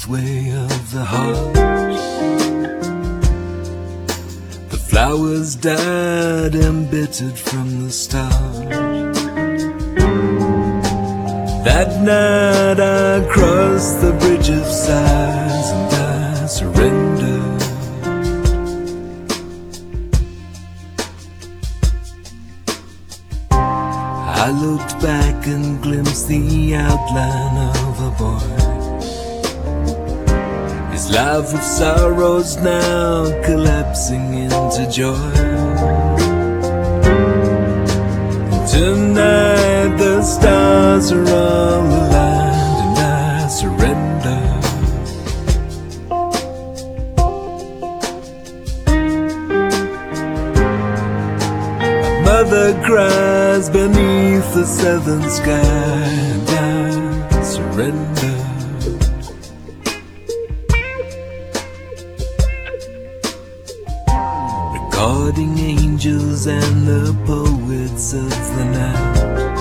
pathway of the heart. The flowers died embittered from the start. That night I crossed the bridge of sighs and I surrendered. I looked back and glimpsed the outline of a boy. His life of sorrows now collapsing into joy. And tonight the stars are all aligned and I surrender. Mother cries beneath the southern sky and I surrender. Recording angels and the poets of the night,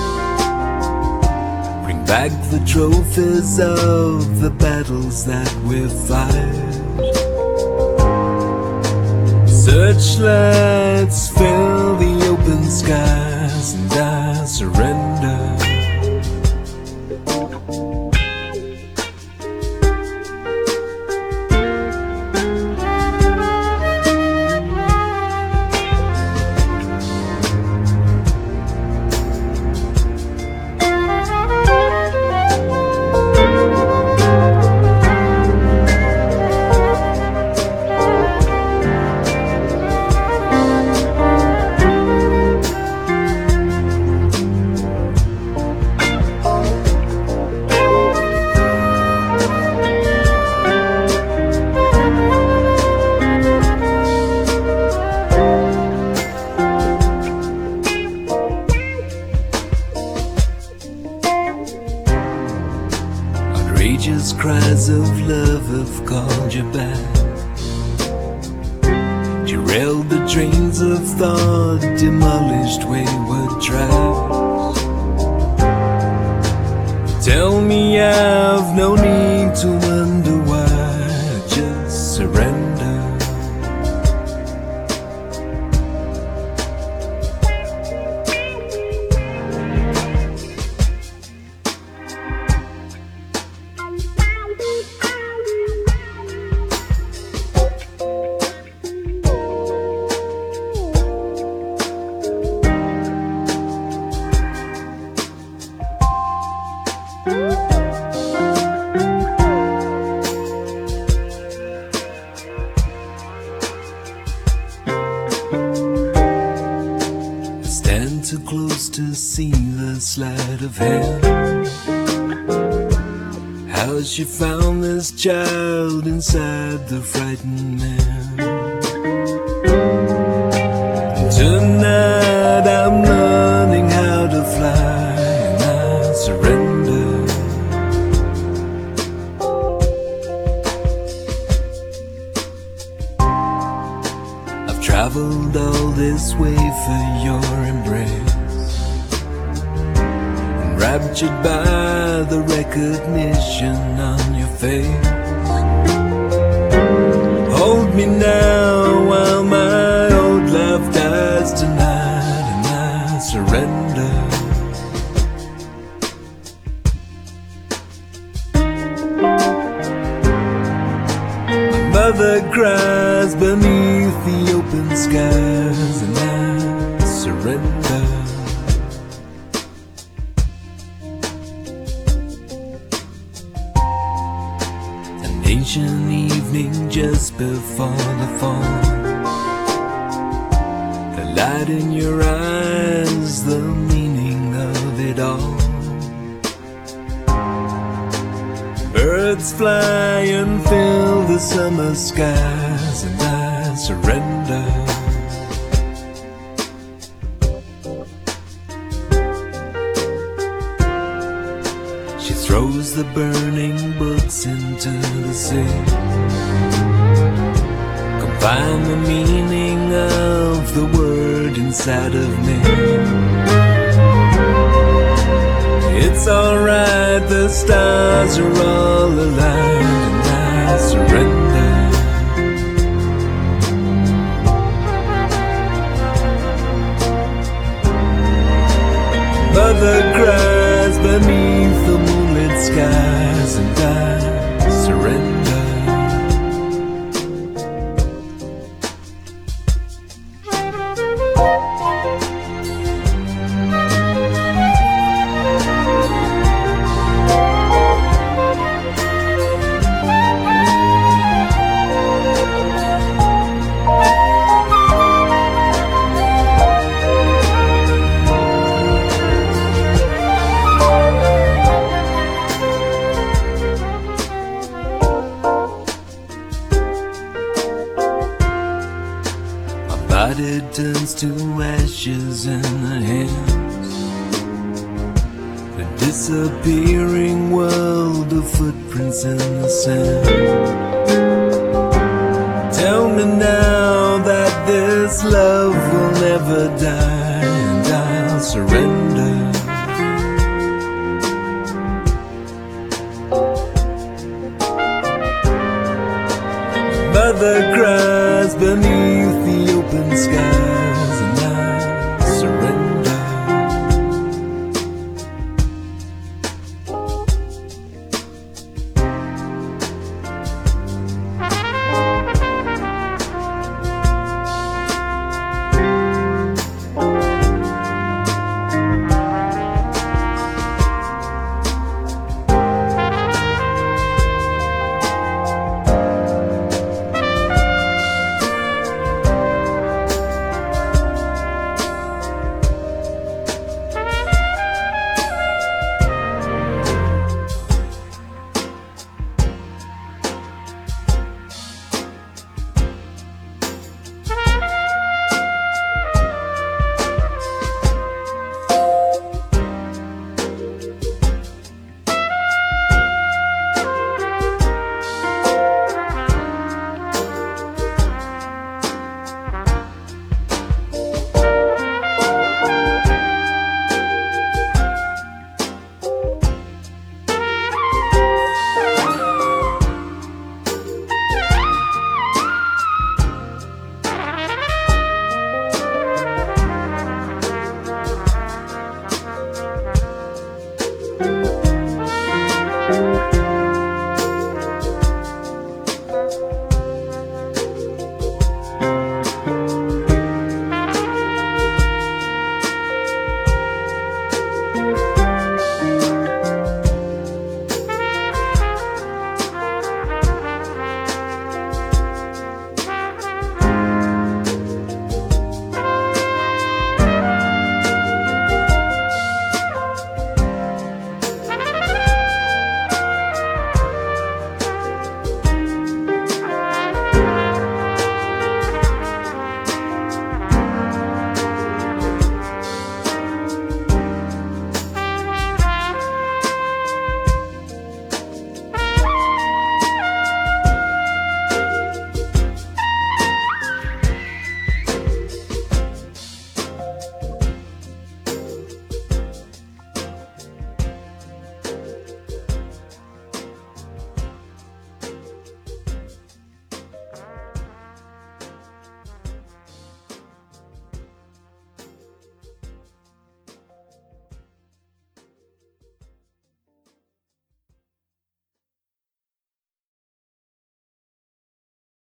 bring back the trophies of the battles that we've fought. Searchlights fill the open skies and I surrender. Outrageous cries of love have called you back, derailed the trains of thought, demolished wayward tracks. Tell me I've no need to wonder why, just surrender. Too close to see the sleight of hand. How she found this child inside the frightened man. Tonight I'm learning how to fly and I surrender. I've traveled all this way for your embrace, enraptured by the recognition on your face. Hold me now while my old life dies tonight and I surrender. My mother cries beneath the open skies and I surrender. Ancient evening just before the fall, the light in your eyes, the meaning of it all. Birds fly and fill the summer skies and I surrender. She throws the burning books into the sea, confine the meaning of the word inside of me. It's alright, the stars are all aligned and surrender. Mother cries beneath the moonlit skies, and I surrender. Body turns to ashes in the hands, a disappearing world of footprints in the sand. Tell me now that this love will never die, and I'll surrender. Mother cries beneath the open sky,